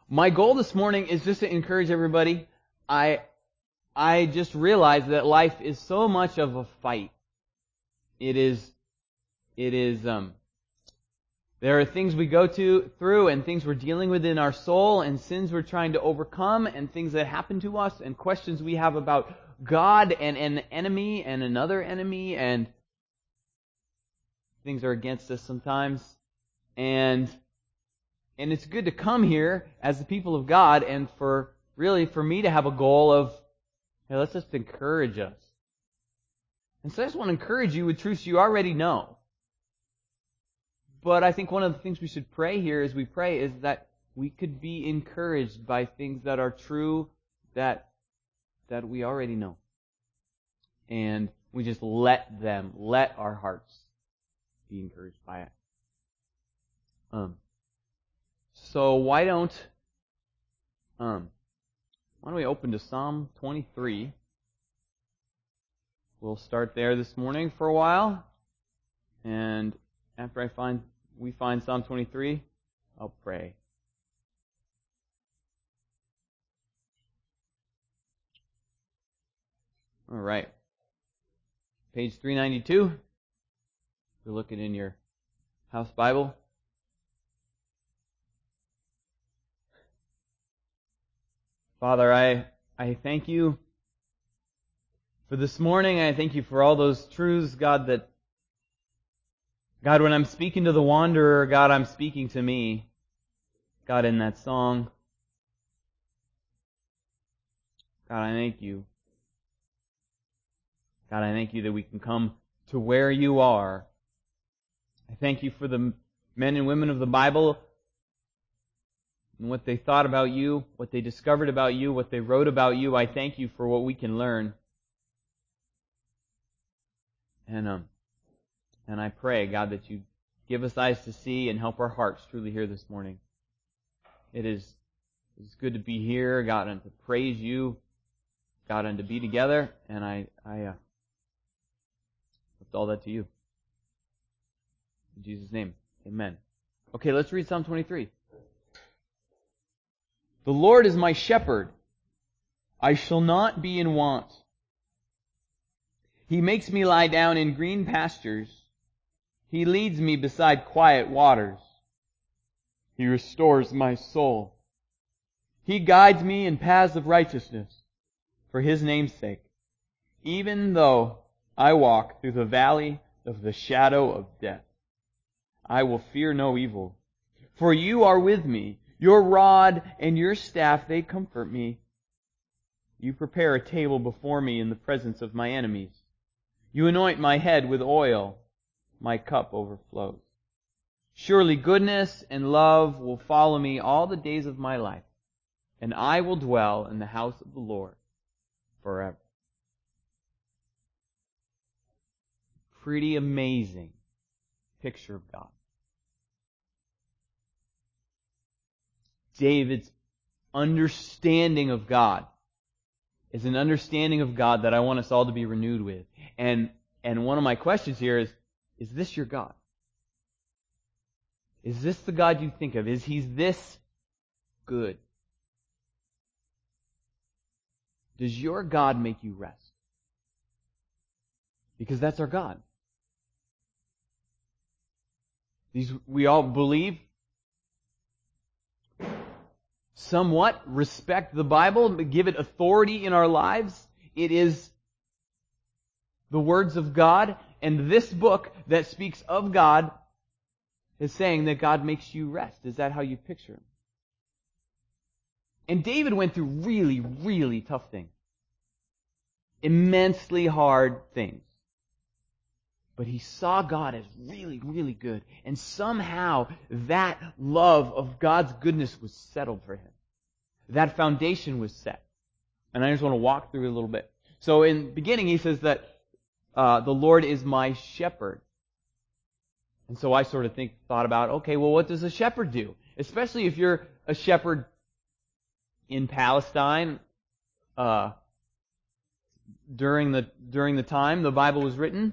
My goal this morning is just to encourage everybody. I just realized that life is so much of a fight. It is, there are things we go through and things we're dealing with in our soul and sins we're trying to overcome and things that happen to us and questions we have about God and an enemy and another enemy and things are against us sometimes. And it's good to come here as the people of God and for me to have a goal of, hey, let's just encourage us. And so I just want to encourage you with truths you already know. But I think one of the things we should pray here as we pray is that we could be encouraged by things that are true that we already know. And we just let our hearts be encouraged by it. So why don't we open to Psalm 23? We'll start there this morning for a while, and after we find Psalm 23, I'll pray. All right, page 392. You're looking in your house Bible. Father, I thank you for this morning. I thank you for all those truths, God, when I'm speaking to the wanderer, God, I'm speaking to me. God, in that song. God, I thank you. God, I thank you that we can come to where you are. I thank you for the men and women of the Bible and what they thought about you, what they discovered about you, what they wrote about you. I thank you for what we can learn. And I pray, God, that you give us eyes to see and help our hearts truly hear this morning. It's good to be here, God, and to praise you, God, and to be together. And I lift all that to you. In Jesus' name, amen. Okay, let's read Psalm 23. The Lord is my shepherd. I shall not be in want. He makes me lie down in green pastures. He leads me beside quiet waters. He restores my soul. He guides me in paths of righteousness for His name's sake. Even though I walk through the valley of the shadow of death, I will fear no evil. For you are with me. Your rod and your staff, they comfort me. You prepare a table before me in the presence of my enemies. You anoint my head with oil. My cup overflows. Surely goodness and love will follow me all the days of my life, and I will dwell in the house of the Lord forever. Pretty amazing picture of God. David's understanding of God is an understanding of God that I want us all to be renewed with. And one of my questions here is this your God? Is this the God you think of? Is He this good? Does your God make you rest? Because that's our God. We all believe, somewhat respect the Bible, give it authority in our lives. It is the words of God, and this book that speaks of God is saying that God makes you rest. Is that how you picture Him? And David went through really, really tough things. Immensely hard things. But he saw God as really, really good. And somehow that love of God's goodness was settled for him. That foundation was set. And I just want to walk through it a little bit. So in the beginning he says that the Lord is my shepherd. And so I sort of thought about, okay, well, what does a shepherd do? Especially if you're a shepherd in Palestine, during the time the Bible was written.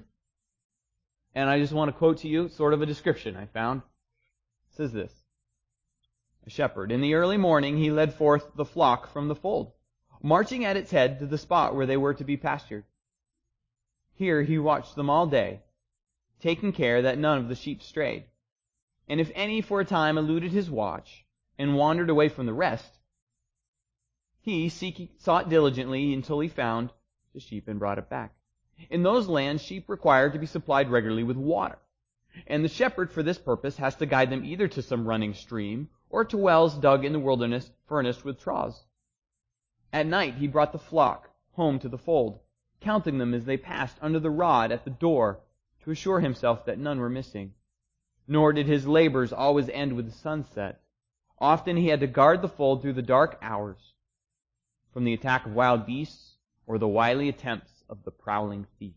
And I just want to quote to you sort of a description I found. It says this: a shepherd. In the early morning he led forth the flock from the fold, marching at its head to the spot where they were to be pastured. Here he watched them all day, taking care that none of the sheep strayed. And if any for a time eluded his watch and wandered away from the rest, he sought diligently until he found the sheep and brought it back. In those lands, sheep require to be supplied regularly with water, and the shepherd for this purpose has to guide them either to some running stream or to wells dug in the wilderness furnished with troughs. At night he brought the flock home to the fold, counting them as they passed under the rod at the door to assure himself that none were missing. Nor did his labors always end with the sunset. Often he had to guard the fold through the dark hours from the attack of wild beasts or the wily attempts of the prowling thief.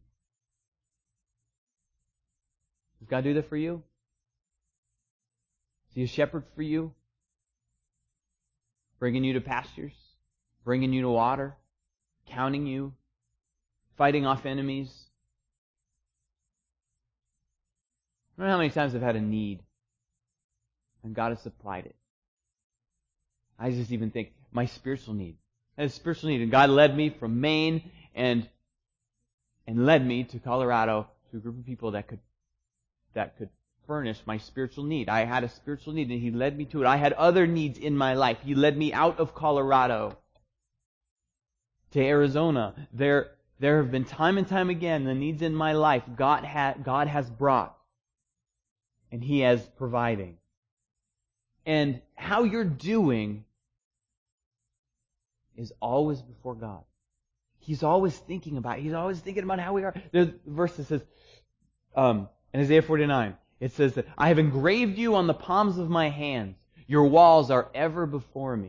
Does God do that for you? Is He a shepherd for you? Bringing you to pastures, bringing you to water, counting you, fighting off enemies. I don't know how many times I've had a need, and God has supplied it. I just even think, my spiritual need. I had a spiritual need, and God led me from Maine and led me to Colorado to a group of people that could furnish my spiritual need. I had a spiritual need, and He led me to it. I had other needs in my life. He led me out of Colorado to Arizona. There have been time and time again the needs in my life God has brought, and He is providing. And how you're doing is always before God. He's always thinking about it. He's always thinking about how we are. There's a verse that says, in Isaiah 49, it says that I have engraved you on the palms of my hands. Your walls are ever before me.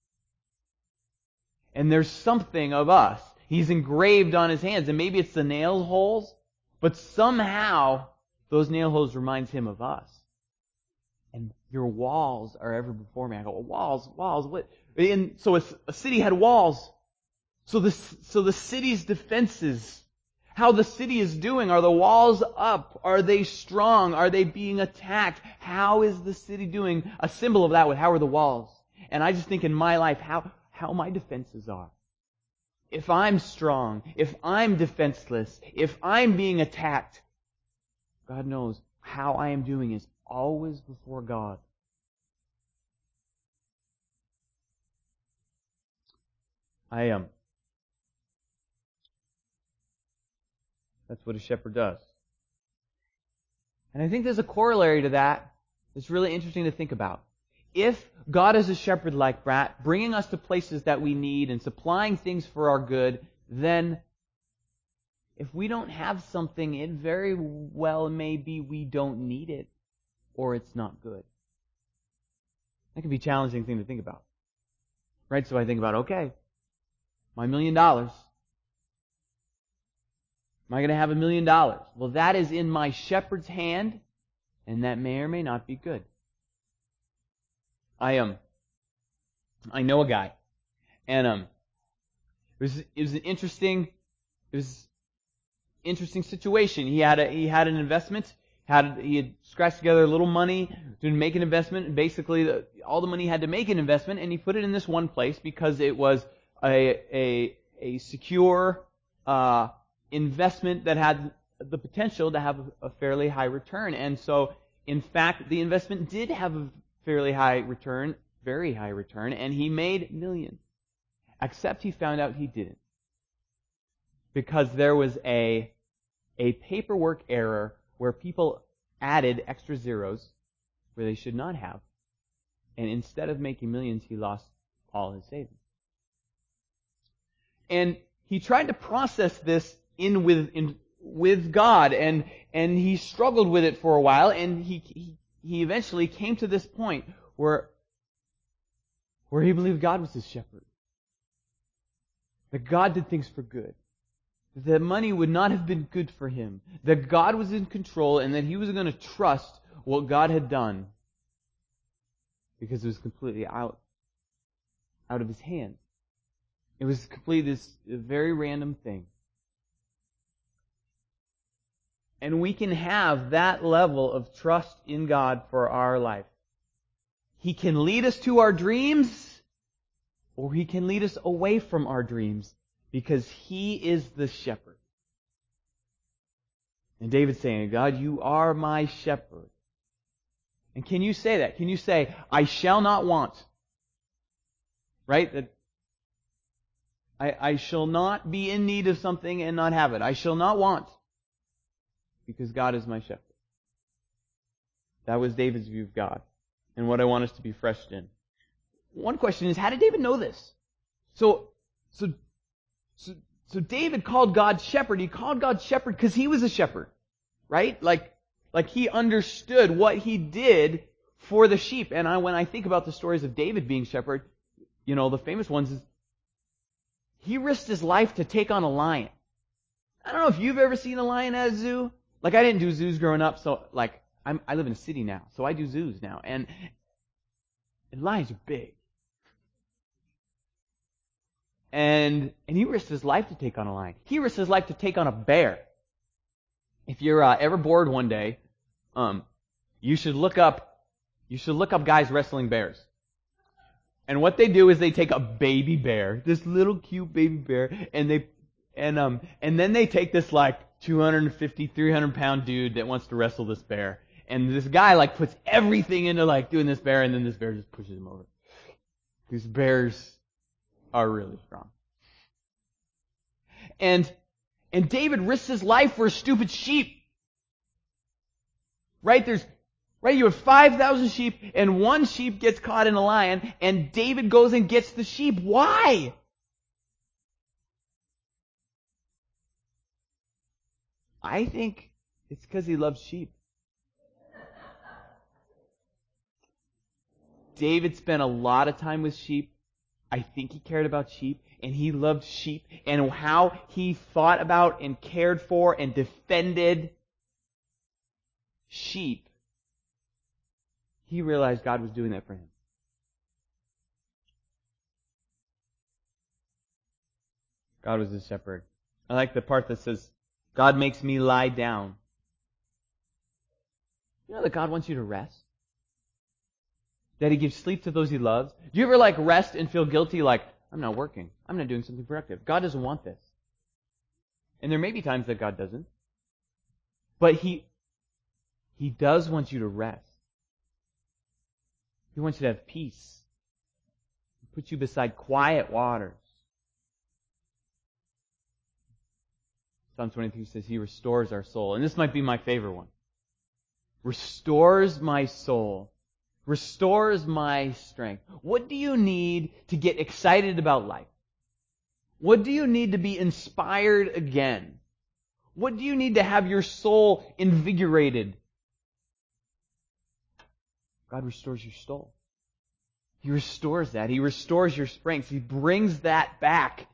And there's something of us. He's engraved on His hands, and maybe it's the nail holes, but somehow those nail holes reminds Him of us. And your walls are ever before me. I go, walls, what? And so a city had walls. So the city's defenses, how the city is doing. Are the walls up? Are they strong? Are they being attacked? How is the city doing? A symbol of that was, how are the walls? And I just think in my life, how my defenses are. If I'm strong, if I'm defenseless, if I'm being attacked, God knows how I am doing is always before God. That's what a shepherd does. And I think there's a corollary to that that's really interesting to think about. If God is a shepherd like that, bringing us to places that we need and supplying things for our good, then if we don't have something, it very well may be we don't need it, or it's not good. That can be a challenging thing to think about. Right? So I think about, okay, my $1 million. Am I going to have $1 million? Well, that is in my shepherd's hand, and that may or may not be good. I know a guy, and it was an interesting situation. He had an investment. He had scratched together a little money to make an investment, and basically all the money he had to make an investment, and he put it in this one place because it was a secure investment that had the potential to have a fairly high return. And so, in fact, the investment did have a fairly high return, very high return, and he made millions. Except he found out he didn't. Because there was a paperwork error where people added extra zeros where they should not have. And instead of making millions, he lost all his savings. And he tried to process this with God, and he struggled with it for a while, and he eventually came to this point where he believed God was his shepherd. That God did things for good. That money would not have been good for him. That God was in control, and that he was going to trust what God had done because it was completely out of his hands. It was completely this very random thing. And we can have that level of trust in God for our life. He can lead us to our dreams, or He can lead us away from our dreams, because He is the shepherd. And David's saying, God, you are my shepherd. And can you say that? Can you say, I shall not want? Right? That I shall not be in need of something and not have it. I shall not want, because God is my shepherd. That was David's view of God, and what I want us to be fresh in. One question is, how did David know this? So David called God shepherd. He called God shepherd because he was a shepherd, right? Like he understood what he did for the sheep. And when I think about the stories of David being shepherd, the famous ones is he risked his life to take on a lion. I don't know if you've ever seen a lion at a zoo. I didn't do zoos growing up, so I live in a city now, so I do zoos now, and lions are big. And he risked his life to take on a lion. He risked his life to take on a bear. If you're ever bored one day, you should look up guys wrestling bears. And what they do is they take a baby bear, this little cute baby bear, and then they take this 250, 300 pound dude that wants to wrestle this bear. And this guy puts everything into doing this bear, and then this bear just pushes him over. These bears are really strong. And David risks his life for a stupid sheep. Right? You have 5,000 sheep, and one sheep gets caught in a lion, and David goes and gets the sheep. Why? I think it's because he loves sheep. David spent a lot of time with sheep. I think he cared about sheep, and he loved sheep, and how he thought about and cared for and defended sheep. He realized God was doing that for him. God was his shepherd. I like the part that says, God makes me lie down. You know that God wants you to rest? That He gives sleep to those He loves? Do you ever rest and feel guilty I'm not working, I'm not doing something productive? God doesn't want this. And there may be times that God doesn't. But He does want you to rest. He wants you to have peace. He puts you beside quiet waters. Psalm 23 says He restores our soul. And this might be my favorite one. Restores my soul. Restores my strength. What do you need to get excited about life? What do you need to be inspired again? What do you need to have your soul invigorated? God restores your soul. He restores that. He restores your strength. He brings that back.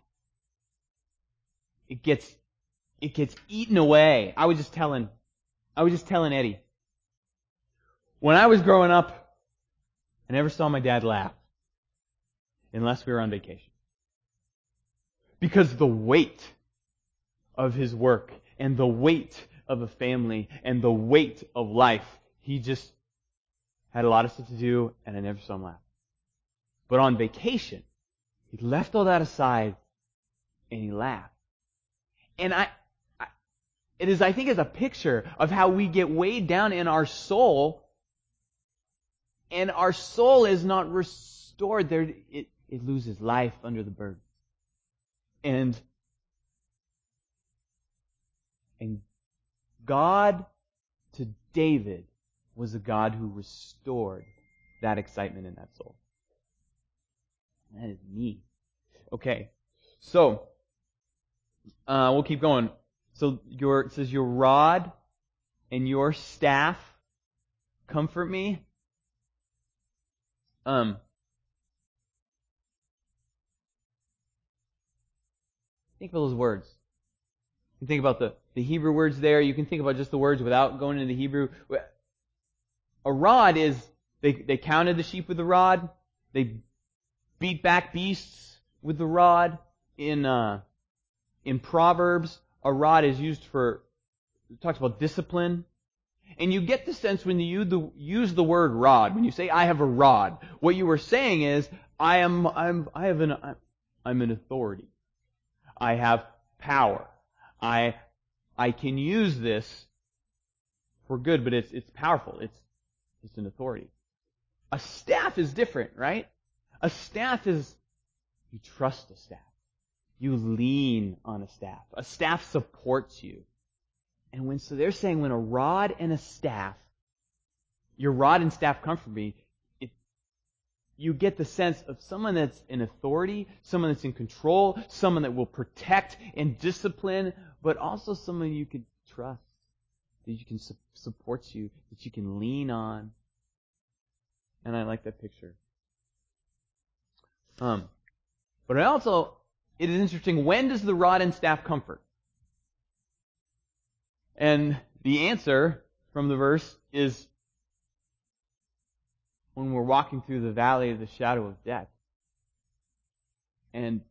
It gets eaten away. I was just telling Eddie. When I was growing up, I never saw my dad laugh unless we were on vacation. Because the weight of his work and the weight of a family and the weight of life, he just had a lot of stuff to do, and I never saw him laugh. But on vacation, he left all that aside and he laughed. And I think it's a picture of how we get weighed down in our soul, and our soul is not restored. There, it loses life under the burden. And God to David was a God who restored that excitement in that soul. That is me. Okay, so we'll keep going. So it says your rod and your staff comfort me. Think about those words. You think about the Hebrew words there. You can think about just the words without going into the Hebrew. A rod is, they counted the sheep with the rod. They beat back beasts with the rod. In Proverbs, a rod is used it talks about discipline. And you get the sense when you use the word rod, when you say, I have a rod, what you are saying is, I'm an authority. I have power. I can use this for good, but it's powerful. It's an authority. A staff is different, right? A staff is, you trust a staff. You lean on a staff. A staff supports you. And so they're saying when a rod and a staff, your rod and staff comfort me, you get the sense of someone that's in authority, someone that's in control, someone that will protect and discipline, but also someone you can trust, that you can support you, that you can lean on. And I like that picture. But it is interesting, when does the rod and staff comfort? And the answer from the verse is when we're walking through the valley of the shadow of death. And,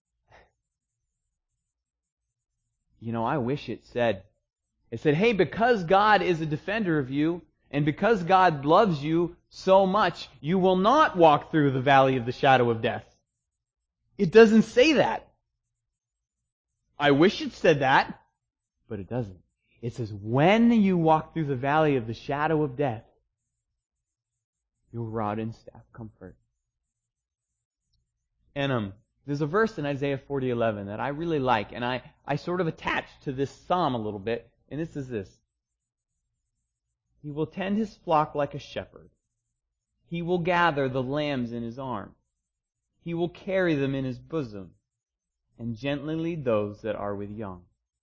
I wish it said, hey, because God is a defender of you, and because God loves you so much, you will not walk through the valley of the shadow of death. It doesn't say that. I wish it said that, but it doesn't. It says, when you walk through the valley of the shadow of death, your rod and staff comfort. And there's a verse in Isaiah 40:11 that I really like, and I sort of attached to this psalm a little bit, and this is this. He will tend his flock like a shepherd. He will gather the lambs in his arms. He will carry them in his bosom, and gently lead those that are with young.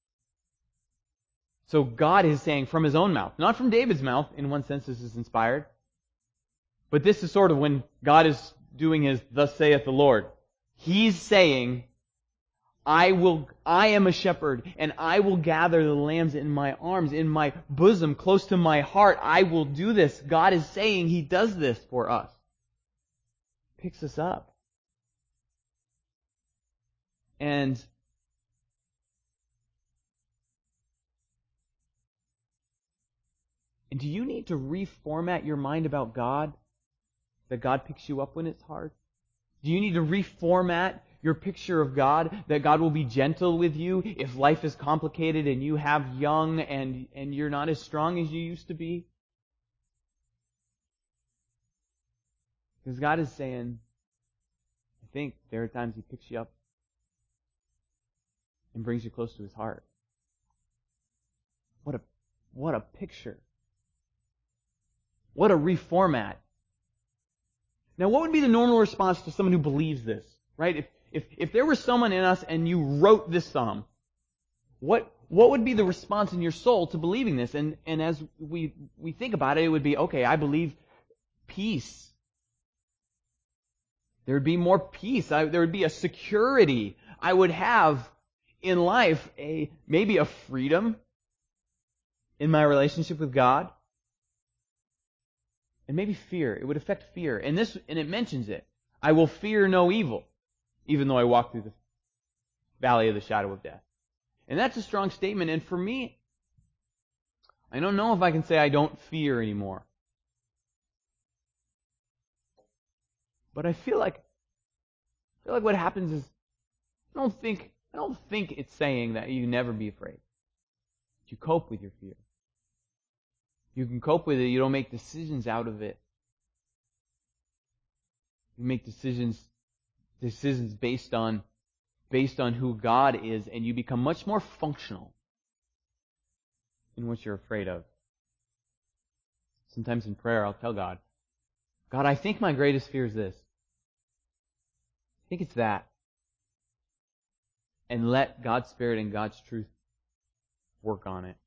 So God is saying from his own mouth, not from David's mouth, in one sense this is inspired, but this is sort of when God is doing his thus saith the Lord. He's saying, I am a shepherd, and I will gather the lambs in my arms, in my bosom, close to my heart. I will do this. God is saying he does this for us. Picks us up. And do you need to reformat your mind about God, that God picks you up when it's hard? Do you need to reformat your picture of God, that God will be gentle with you if life is complicated and you have young and you're not as strong as you used to be? Because God is saying, I think there are times he picks you up and brings you close to his heart. What a picture. What a reformat. Now, what would be the normal response to someone who believes this? Right? If there was someone in us and you wrote this psalm, what would be the response in your soul to believing this? And as we think about it, it would be, okay, I believe peace. There would be more peace. There would be a security. I would have in life maybe a freedom in my relationship with God. And maybe fear. It would affect fear. And it mentions it. I will fear no evil, even though I walk through the valley of the shadow of death. And that's a strong statement. And for me, I don't know if I can say I don't fear anymore. But I feel like what happens is I don't think it's saying that you never be afraid. You cope with your fear. You can cope with it. You don't make decisions out of it. You make decisions based on who God is, and you become much more functional in what you're afraid of. Sometimes in prayer, I'll tell God, I think my greatest fear is this. I think it's that. And let God's Spirit and God's truth work on it.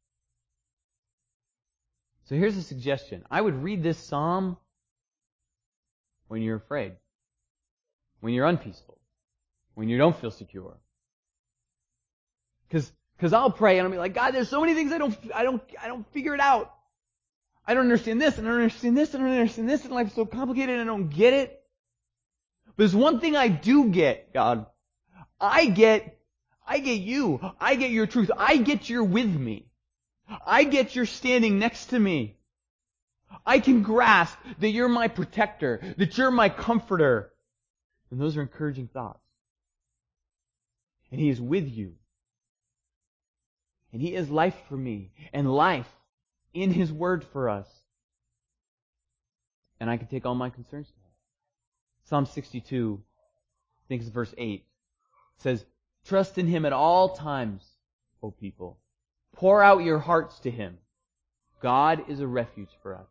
So here's a suggestion. I would read this psalm when you're afraid, when you're unpeaceful, when you don't feel secure. Because I'll pray and I'll be like, God, there's so many things I don't figure it out. I don't understand this, and I don't understand this, and I don't understand this, and life's so complicated and I don't get it. But there's one thing I do get, God. I get you. I get your truth. I get you're with me. I get you're standing next to me. I can grasp that you're my protector, that you're my comforter. And those are encouraging thoughts. And He is with you. And He is life for me, and life in His Word for us. And I can take all my concerns to Him. Psalm 62, I think it's verse 8, says, trust in Him at all times, O people. Pour out your hearts to Him. God is a refuge for us.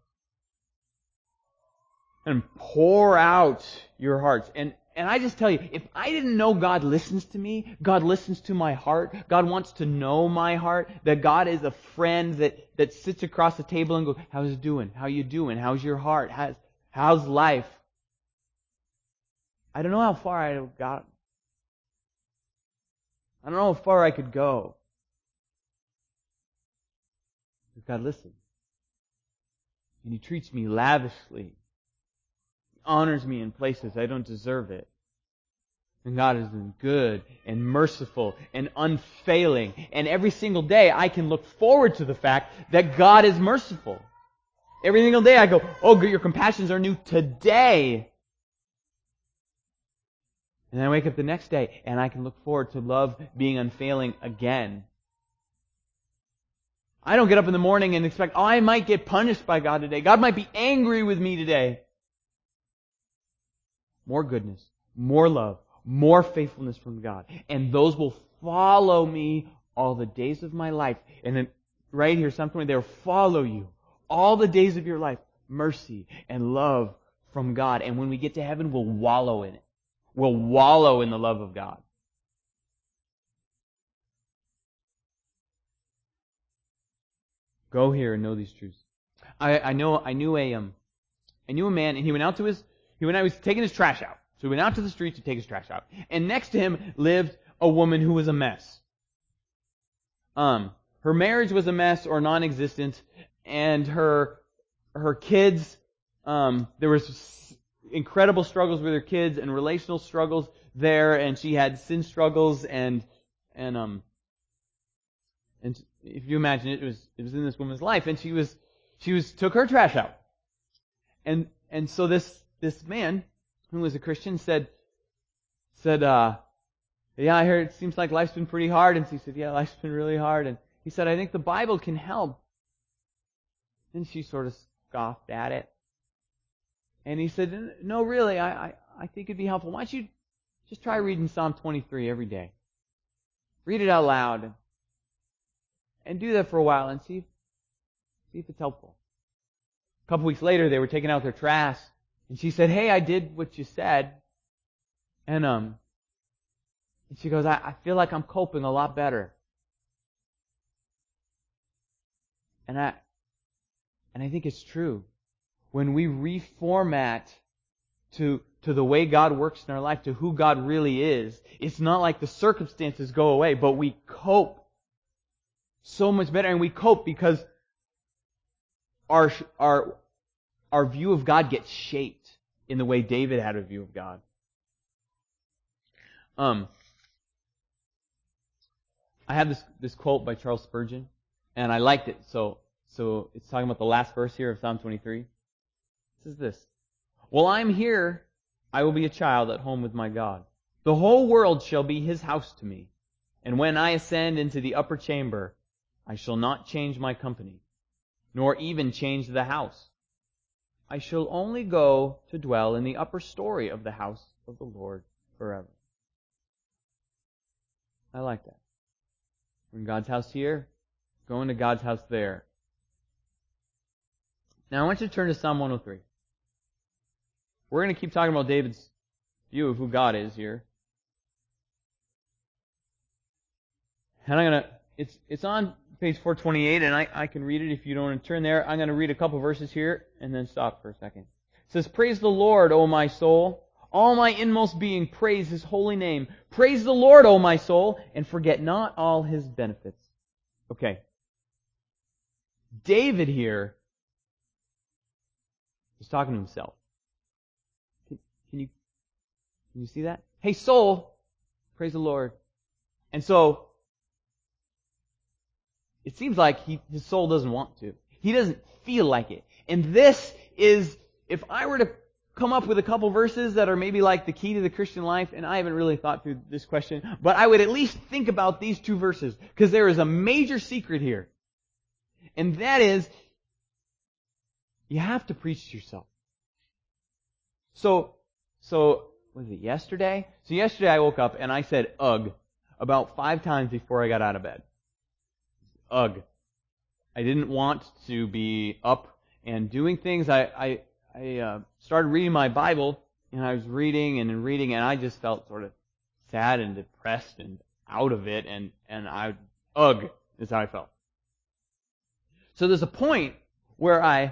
And pour out your hearts. And I just tell you, if I didn't know God listens to me, God listens to my heart, God wants to know my heart, that God is a friend that sits across the table and goes, how's it doing? How you doing? How's your heart? How's life? I don't know how far I got. I don't know how far I could go. But God listens. And He treats me lavishly. He honors me in places I don't deserve it. And God is good and merciful and unfailing. And every single day I can look forward to the fact that God is merciful. Every single day I go, oh, your compassions are new today. And then I wake up the next day and I can look forward to love being unfailing again. I don't get up in the morning and expect, oh, I might get punished by God today. God might be angry with me today. More goodness, more love, more faithfulness from God. And those will follow me all the days of my life. And then right here, something they'll follow you all the days of your life. Mercy and love from God. And when we get to heaven, we'll wallow in it. We'll wallow in the love of God. Go here and know these truths. I knew a man, and he was taking his trash out. So he went out to the street to take his trash out. And next to him lived a woman who was a mess. Her marriage was a mess or non-existent, and her kids, there was incredible struggles with her kids and relational struggles there, and she had sin struggles and if you imagine it was in this woman's life, and she took her trash out. And so this man who was a Christian said, yeah, I heard it seems like life's been pretty hard. And she said, yeah, life's been really hard. And he said, I think the Bible can help. And she sort of scoffed at it. And he said, no, really, I think it'd be helpful. Why don't you just try reading Psalm 23 every day? Read it out loud. And do that for a while and see if it's helpful. A couple weeks later, they were taking out their trash. And she said, hey, I did what you said. And she goes, I feel like I'm coping a lot better. And I think it's true. When we reformat to the way God works in our life, to who God really is, it's not like the circumstances go away, but we cope so much better. And we cope because our view of God gets shaped in the way David had a view of God. I have this quote by Charles Spurgeon, and I liked it. So it's talking about the last verse here of Psalm 23. It says this: while I'm here, I will be a child at home with my God. The whole world shall be His house to me. And when I ascend into the upper chamber, I shall not change my company, nor even change the house. I shall only go to dwell in the upper story of the house of the Lord forever. I like that. We're in God's house here, going to God's house there. Now I want you to turn to Psalm 103. We're going to keep talking about David's view of who God is here. And it's on page 428, and I can read it if you don't want to turn there. I'm going to read a couple verses here and then stop for a second. It says, praise the Lord, O my soul. All my inmost being, praise His holy name. Praise the Lord, O my soul, and forget not all His benefits. Okay. David here is talking to himself. Can you see that? Hey, soul, praise the Lord. And so, it seems like his soul doesn't want to. He doesn't feel like it. And this is, if I were to come up with a couple verses that are maybe like the key to the Christian life, and I haven't really thought through this question, but I would at least think about these two verses, because there is a major secret here. And that is, you have to preach to yourself. So was it yesterday? So yesterday I woke up and I said ugh about 5 times before I got out of bed. Ugh. I didn't want to be up and doing things. I started reading my Bible, and I was reading, and I just felt sort of sad and depressed and out of it, and ugh is how I felt. So there's a point where I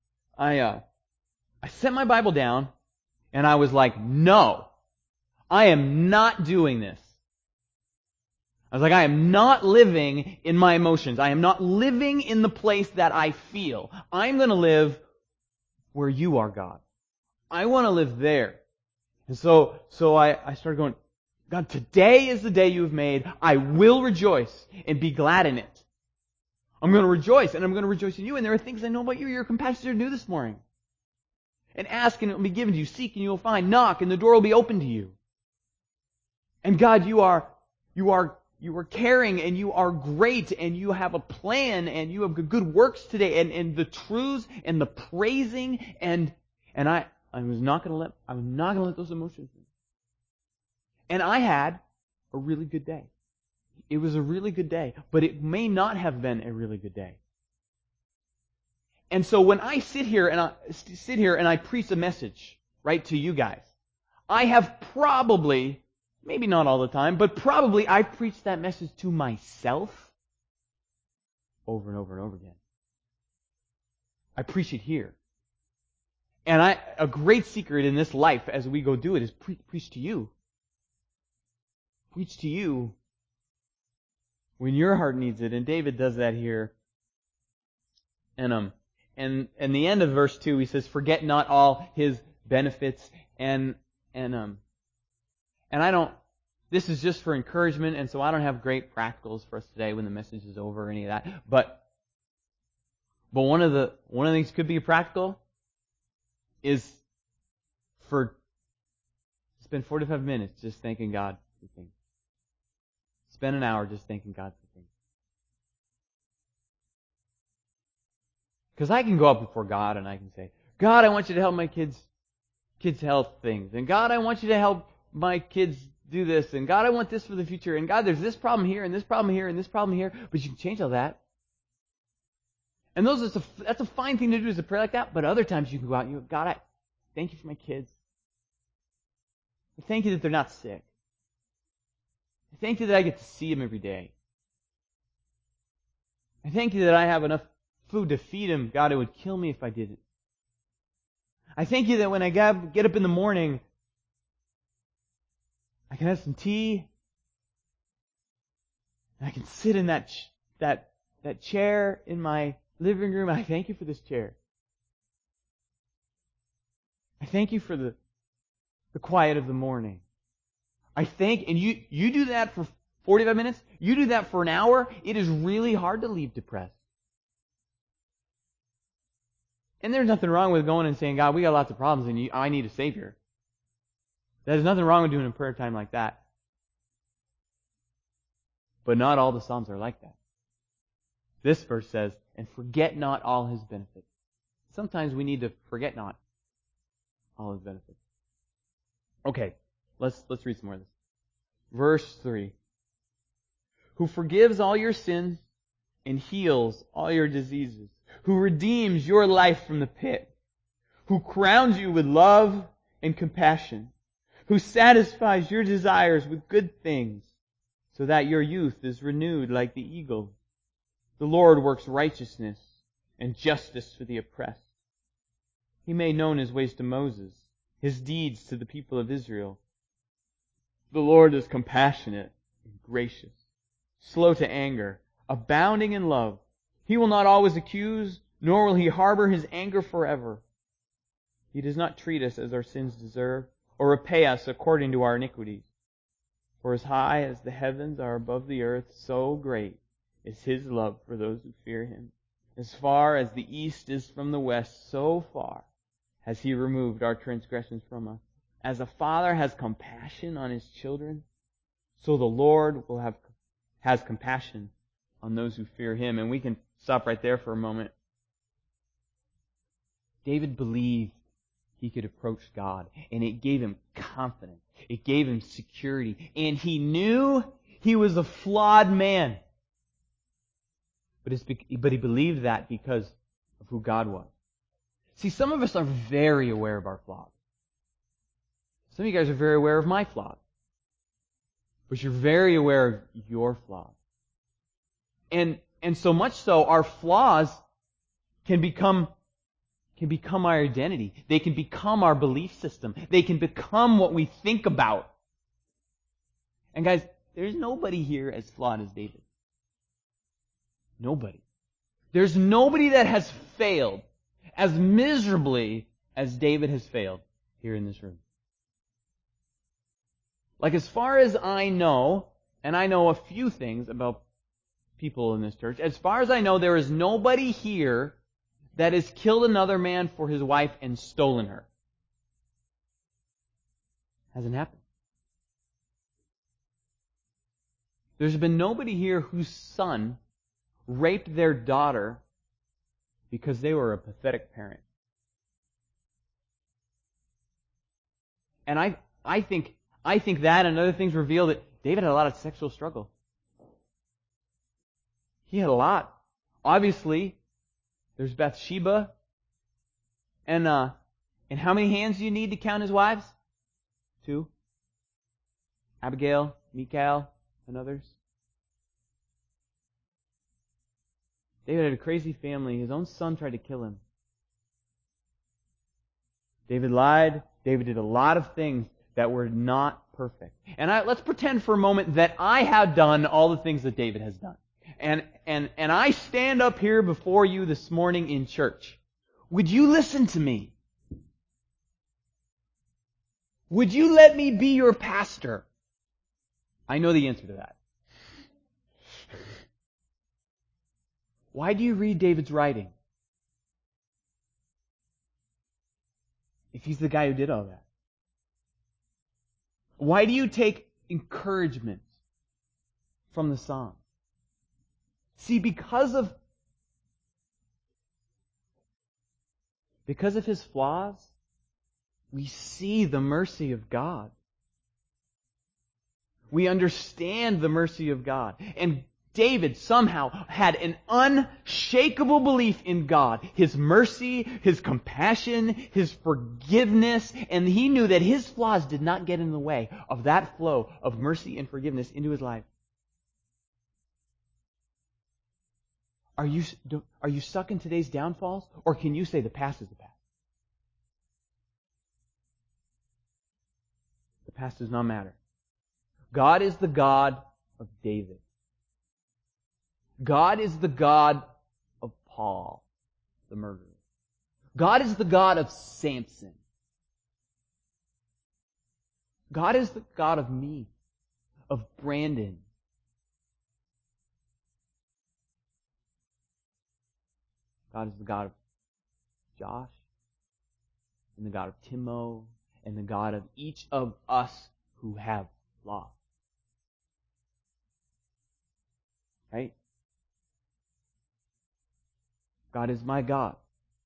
set my Bible down, and I was like, no, I am not doing this. I was like, I am not living in my emotions. I am not living in the place that I feel. I'm going to live where you are, God. I want to live there. And so I started going, God, today is the day you have made. I will rejoice and be glad in it. I'm going to rejoice, and I'm going to rejoice in you. And there are things I know about you. You're a compassionate to do this morning. And ask, and it will be given to you. Seek, and you will find. Knock, and the door will be open to you. And God, you are caring, and you are great, and you have a plan, and you have good works today, and the truths, and the praising, and I was not going to let those emotions in. And I had a really good day. It was a really good day, but it may not have been a really good day. And so when I sit here and I preach a message, right, to you guys, I have probably, maybe not all the time, but probably I've preached that message to myself over and over and over again. I preach it here. And a great secret in this life as we go do it is preach to you. Preach to you when your heart needs it. And David does that here. And the end of verse 2, he says, forget not all his benefits. And I don't, this is just for encouragement, and so I don't have great practicals for us today when the message is over or any of that. But one of the things that could be a practical is spend 45 minutes just thanking God for things. Spend an hour just thanking God for things. Because I can go up before God and I can say, God, I want you to help my kids' health things. And God, I want you to help my kids do this. And God, I want this for the future. And God, there's this problem here and this problem here and this problem here. But you can change all that. And that's a fine thing to do as a prayer like that. But other times you can go out and you go, God, I thank you for my kids. I thank you that they're not sick. I thank you that I get to see them every day. I thank you that I have enough food to feed him. God, it would kill me if I didn't. I thank you that when I get up in the morning, I can have some tea, and I can sit in that chair in my living room, and I thank you for this chair. I thank you for the quiet of the morning. And you do that for 45 minutes, you do that for an hour, it is really hard to leave depressed. And there's nothing wrong with going and saying, God, we got lots of problems and I need a Savior. There's nothing wrong with doing a prayer time like that. But not all the Psalms are like that. This verse says, and forget not all his benefits. Sometimes we need to forget not all his benefits. Okay, let's read some more of this. Verse 3. Who forgives all your sins and heals all your diseases, who redeems your life from the pit, who crowns you with love and compassion, who satisfies your desires with good things, so that your youth is renewed like the eagle. The Lord works righteousness and justice for the oppressed. He made known his ways to Moses, his deeds to the people of Israel. The Lord is compassionate and gracious, slow to anger, abounding in love. He will not always accuse, nor will he harbor his anger forever. He does not treat us as our sins deserve, or repay us according to our iniquities. For as high as the heavens are above the earth, so great is His love for those who fear Him. As far as the east is from the west, so far has He removed our transgressions from us. As a father has compassion on his children, so the Lord has compassion on those who fear Him. And we can stop right there for a moment. David believed he could approach God, and it gave him confidence. It gave him security. And he knew he was a flawed man. But he believed that because of who God was. See, some of us are very aware of our flaws. Some of you guys are very aware of my flaws. But you're very aware of your flaws. And so much so, our flaws can become our identity. They can become our belief system. They can become what we think about. And guys, there's nobody here as flawed as David. Nobody. There's nobody that has failed as miserably as David has failed here in this room. Like, as far as I know, and I know a few things about people in this church, as far as I know, there is nobody here that has killed another man for his wife and stolen her. Hasn't happened. There's been nobody here whose son raped their daughter because they were a pathetic parent. And I think that and other things reveal that David had a lot of sexual struggle. He had a lot. Obviously, there's Bathsheba. And how many hands do you need to count his wives? 2. Abigail, Michal, and others. David had a crazy family. His own son tried to kill him. David lied. David did a lot of things that were not perfect. And let's pretend for a moment that I have done all the things that David has done. And I stand up here before you this morning in church. Would you listen to me? Would you let me be your pastor? I know the answer to that. Why do you read David's writing? If he's the guy who did all that. Why do you take encouragement from the Psalms? See, because of his flaws, we see the mercy of God. We understand the mercy of God. And David somehow had an unshakable belief in God, His mercy, His compassion, His forgiveness, and he knew that his flaws did not get in the way of that flow of mercy and forgiveness into his life. Are you stuck in today's downfalls? Or can you say the past is the past? The past does not matter. God is the God of David. God is the God of Paul, the murderer. God is the God of Samson. God is the God of me, of Brandon. God is the God of Josh, and the God of Timo, and the God of each of us who have flaws. Right? God is my God.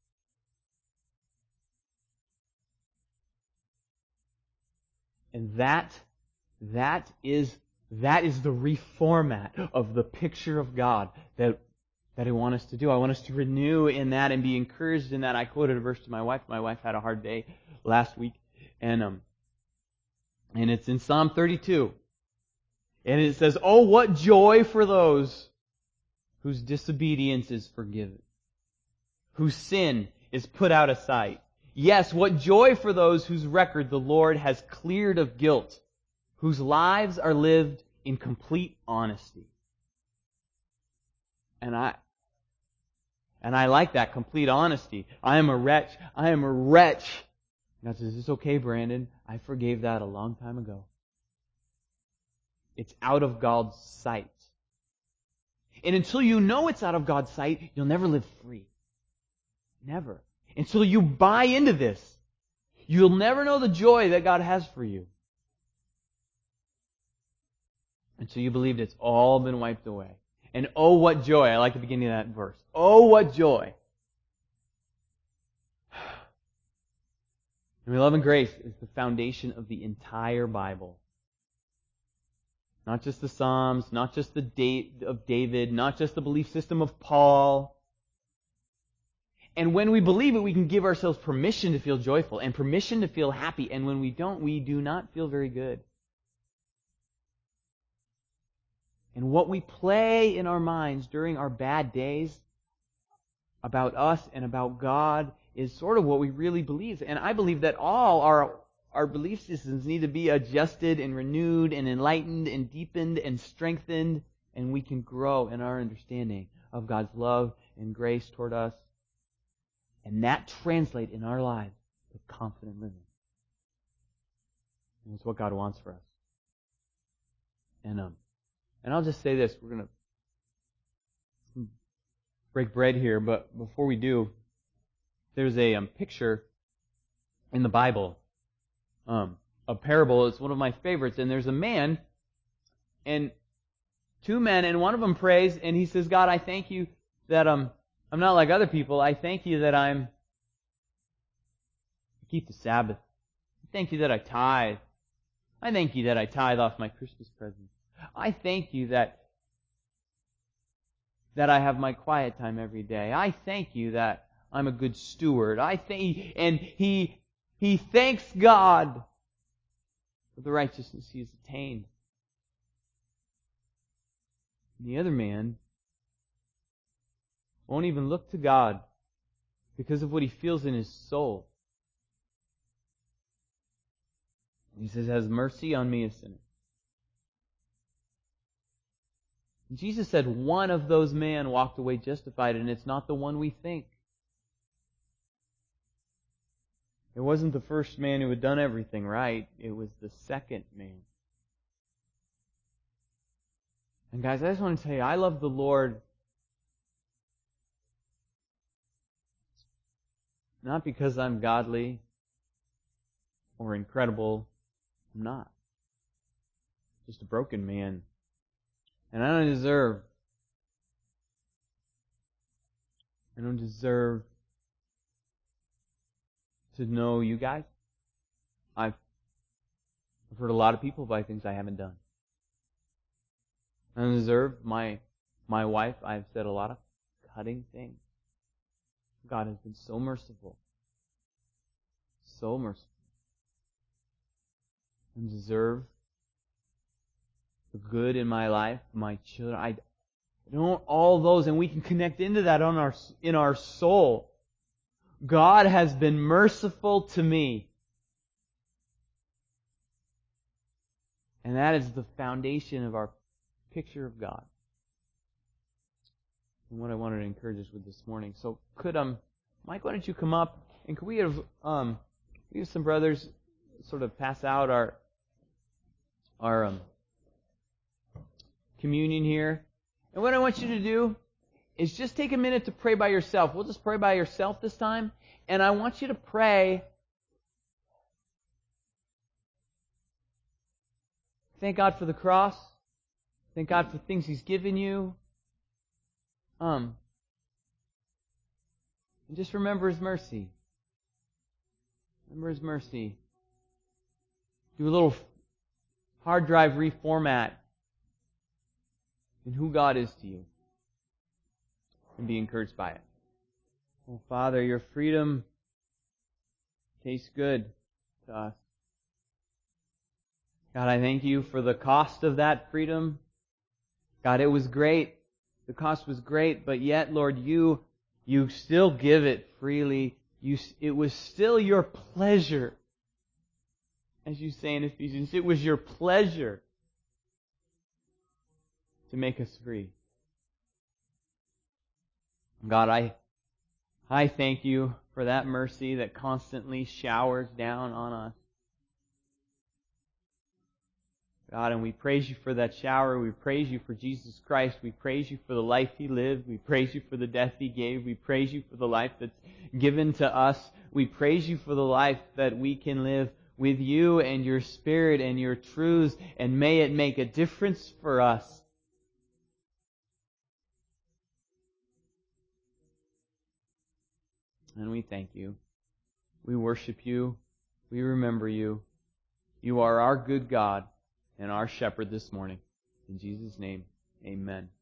And that is the reformat of the picture of God that I want us to do. I want us to renew in that and be encouraged in that. I quoted a verse to my wife. My wife had a hard day last week, and it's in Psalm 32. And it says, "Oh, what joy for those whose disobedience is forgiven, whose sin is put out of sight. Yes, what joy for those whose record the Lord has cleared of guilt, whose lives are lived in complete honesty." And I like that complete honesty. I am a wretch. I am a wretch. God says, "It's okay, Brandon. I forgave that a long time ago." It's out of God's sight. And until you know it's out of God's sight, you'll never live free. Never. Until you buy into this, you'll never know the joy that God has for you. Until you believed it's all been wiped away. And oh, what joy. I like the beginning of that verse. Oh, what joy. And love and grace is the foundation of the entire Bible. Not just the Psalms, not just the date of David, not just the belief system of Paul. And when we believe it, we can give ourselves permission to feel joyful and permission to feel happy. And when we don't, we do not feel very good. And what we play in our minds during our bad days about us and about God is sort of what we really believe. And I believe that all our belief systems need to be adjusted and renewed and enlightened and deepened and strengthened, and we can grow in our understanding of God's love and grace toward us. And that translates in our lives to confident living. And it's what God wants for us. And I'll just say this, we're going to break bread here, but before we do, there's a picture in the Bible, a parable. It's one of my favorites, and there's a man and two men, and one of them prays, and he says, God, I thank you that I'm not like other people. I thank you that I keep the Sabbath. I thank you that I tithe. I thank you that I tithe off my Christmas presents. I thank you that I have my quiet time every day. I thank you that I'm a good steward. And he thanks God for the righteousness he has attained. And the other man won't even look to God because of what he feels in his soul. He says, "Has mercy on me, a sinner." Jesus said one of those men walked away justified, and it's not the one we think. It wasn't the first man who had done everything right. It was the second man. And guys, I just want to tell you, I love the Lord not because I'm godly or incredible. I'm not. Just a broken man. And I don't deserve to know you guys. I've heard a lot of people by things I haven't done. I don't deserve my wife. I've said a lot of cutting things. God has been so merciful. So merciful. I don't deserve the good in my life, my children. I don't all those, and we can connect into that in our soul. God has been merciful to me. And that is the foundation of our picture of God. And what I wanted to encourage us with this morning. So could Mike, why don't you come up, and could we have some brothers sort of pass out our communion here. And what I want you to do is just take a minute to pray by yourself. We'll just pray by yourself this time. And I want you to pray. Thank God for the cross. Thank God for things He's given you. And just remember His mercy. Remember His mercy. Do a little hard drive reformat in who God is to you, and be encouraged by it. Oh, Father, your freedom tastes good to us. God, I thank you for the cost of that freedom. God, it was great. The cost was great, but yet, Lord, you still give it freely. It was still your pleasure. As you say in Ephesians, it was your pleasure to make us free. God, I thank you for that mercy that constantly showers down on us. God, and we praise You for that shower. We praise You for Jesus Christ. We praise You for the life He lived. We praise You for the death He gave. We praise You for the life that's given to us. We praise You for the life that we can live with You and Your Spirit and Your truths, and may it make a difference for us. And we thank You. We worship You. We remember You. You are our good God and our shepherd this morning. In Jesus' name, amen.